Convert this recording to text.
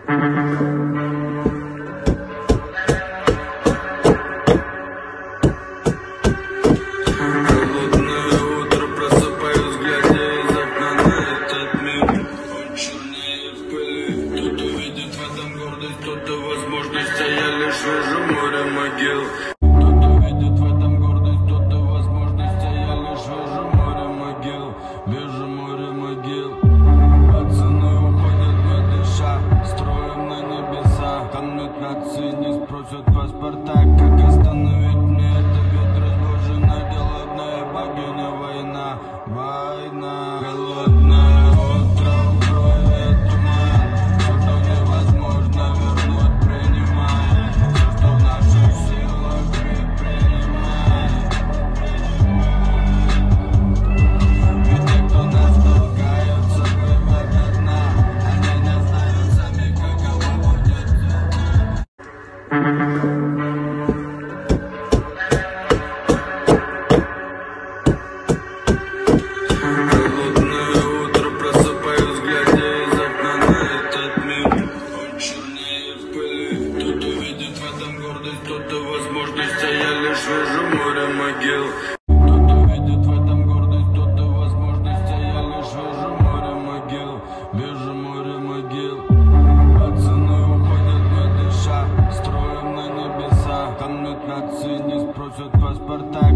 Возможность, а я лишь вижу море могил. Кто-то видит в этом гордость, кто-то возможность, а я лишь вижу море могил. Вижу море могил. Пацаны уходят не дыша, строим на небеса. Камнут нации, не спросят паспорта. Как остановить мне это ветер разбуженная, голодная богиня война. Война, голодная утро в крови туман. Все, что невозможно вернуть, принимай. Все, что в наших силах, принимай. Ведь те, кто нас толкаются, вывод до дна. Они не знают сами, каково будет кто-то возможность, а я лишь вижу море могил. Кто-то видит в этом гордость, кто-то возможность, а я лишь вижу море могил. Вижу море могил. Пацаны уходят не дыша, строим на небеса. Камнут нации, не спросят паспорта.